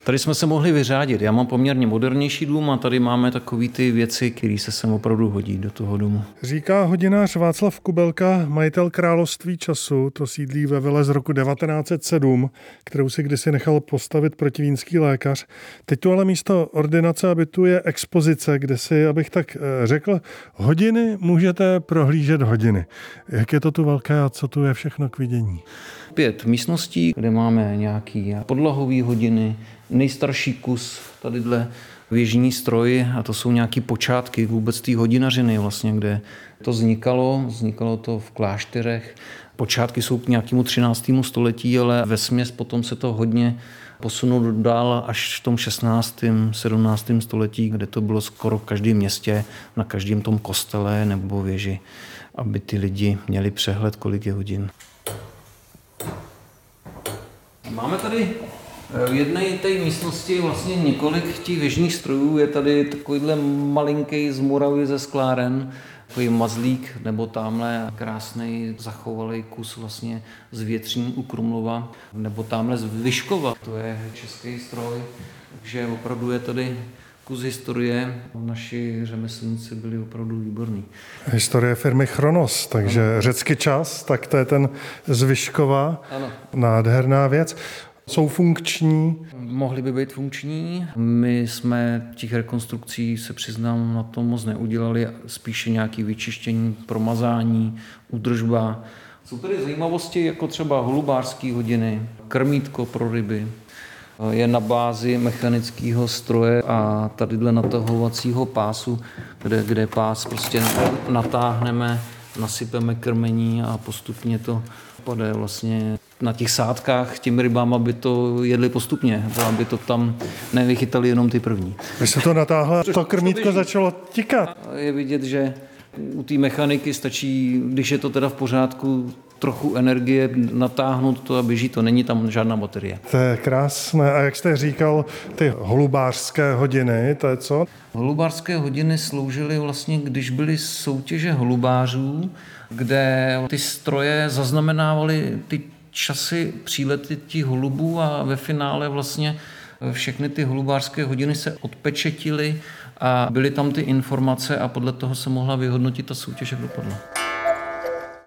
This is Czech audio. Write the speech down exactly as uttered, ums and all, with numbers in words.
Tady jsme se mohli vyřádit. Já mám poměrně modernější dům a tady máme takové ty věci, které se sem opravdu hodí do toho domu. Říká hodinář Václav Kubelka, majitel Království času, to sídlí ve vile z roku devatenáct set sedm, kterou si kdysi nechal postavit protivínský lékař. Teď tu ale místo ordinace a bytu je expozice, kde si, abych tak řekl, hodiny můžete prohlížet hodiny. Jak je to tu velké a co tu je všechno k vidění? Pět místností, kde máme nějaký podlahové hodiny, nejstarší kus tadyhle věžní stroj a to jsou nějaký počátky vůbec té hodinařiny vlastně, kde to vznikalo, vznikalo to v klášterech. Počátky jsou k nějakému třináctému století, ale vesměs potom se to hodně posunulo dál až v tom šestnáctém sedmnáctém století, kde to bylo skoro v každém městě, na každém tom kostele nebo věži, aby ty lidi měli přehled, kolik je hodin. Máme tady v jedné té místnosti vlastně několik těch věžních strojů. Je tady takovýhle malinký z Moravy ze skláren, takový mazlík, nebo tamhle krásný zachovalý kus vlastně z Větřín u Krumlova, nebo tamhle z Vyškova. To je český stroj, takže opravdu je tady kus historie. Naši řemeslníci byli opravdu výborní. Historie firmy Chronos, takže ano. Řecky čas, tak to je ten z Vyškova. Ano. Nádherná věc. Jsou funkční? Mohly by být funkční. My jsme těch rekonstrukcí, se přiznám, na to moc neudělali. Spíše nějaké vyčištění, promazání, údržba. Jsou tady zajímavosti, jako třeba holubářské hodiny, krmítko pro ryby. Je na bázi mechanického stroje a tadyhle natahovacího pásu, kde, kde pás prostě natáhneme, nasypeme krmení a postupně to pade vlastně na těch sádkách těm rybám, aby to jedli postupně, aby to tam nevychytali jenom ty první. Když se to natáhlo, to krmítko začalo tikat. Je vidět, že u té mechaniky stačí, když je to teda v pořádku, trochu energie natáhnout to a běží to, není tam žádná baterie. To je krásné. A jak jste říkal, ty holubářské hodiny, to je co? Holubářské hodiny sloužily vlastně, když byly soutěže holubářů, kde ty stroje zaznamenávaly ty časy přílety těch holubů a ve finále vlastně všechny ty holubářské hodiny se odpečetily a byly tam ty informace a podle toho se mohla vyhodnotit ta soutěž, jak dopadla.